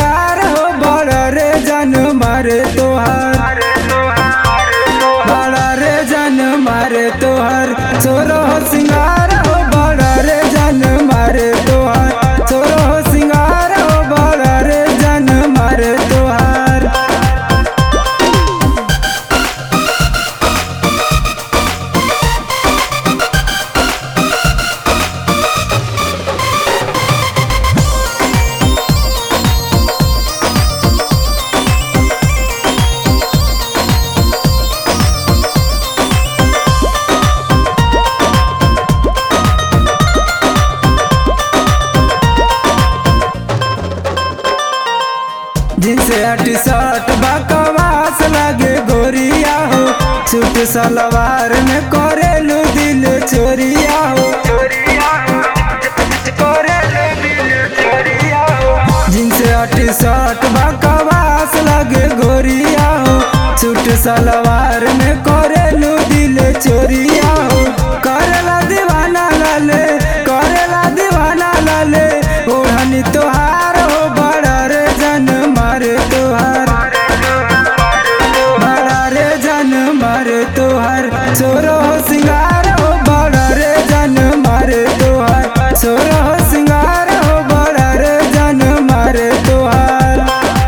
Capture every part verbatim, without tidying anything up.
यार हो बड़ा रे जान मारे तोहार बड़ा रे जान मारे तोहार छोरो हो सिंगार हो बड़ा रे जान मारे तोहार छोरो हो सिंगार हो बड़ा रे जान मारे तोहार। जिनसे टी शर्ट बकवास लगे गोरिया हो सूट सलवार में करेलू दिल चोरिया हो जिनसे टी शर्ट बकवास लगे गोरिया हो सूट सलवार में करेलू दिल चोरिया हो करेला दीवाना लाले करेला दीवाना लाले ओढ़नी तोहार हो बड़ा रे जान मारे तोहार बड़ा रे जान मारे तोहार छोरो हो सिंगार हो बड़ा रे जान मारे तोहार छोरो हो सिंगार हो बड़ा रे जान मारे तोहार।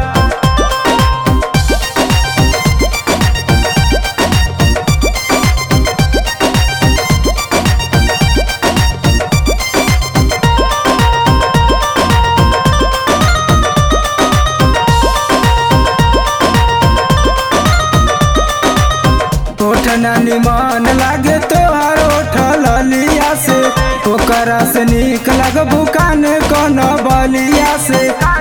नानी मन लागे तोहार उठल लिया से ओकरा से निक लग बुकान कौन बलिया से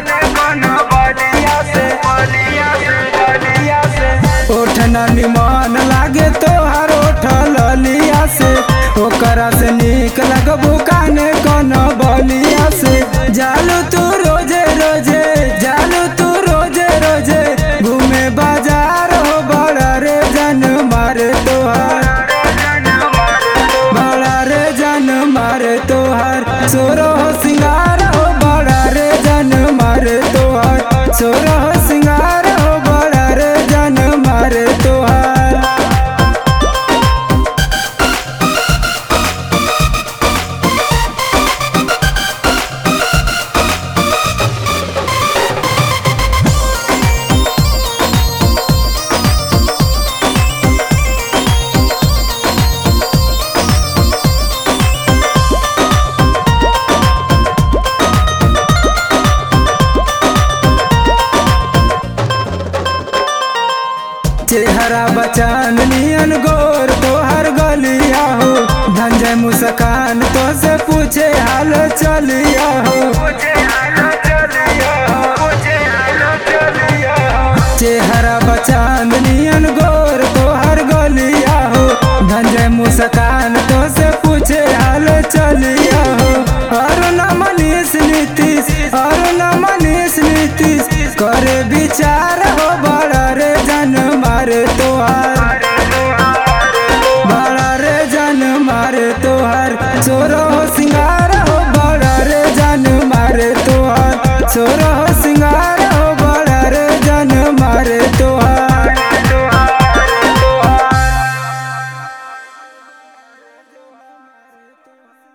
ओठ नानी मन लागे तोहार उठल लिया से ओकरा से निक लग बुकान कौन बलिया से जालू तू रोजे रोजे जालू तू रोजे रोजे घूमे बाजार हो बड़ा रे जान मारे तोहार बड़ा रे जान मारे तोहार छोरो हो सिंगार हो बड़ा रे जान मारे तोहार छोरो हो सिंगार हो बड़ा रे जान मारे तोहार। चेहरा बचान नियन गोर तोहर गलिया हो धंजय मुस्कान तो से पूछे हाल चलिया हो चेहरा बचान नियन गोर तोहर गलिया हो धंजय मुस्कान तो से पूछे हाल चलिया हो और न मनीष नीतीश और न मनीष नीतीश करे विचार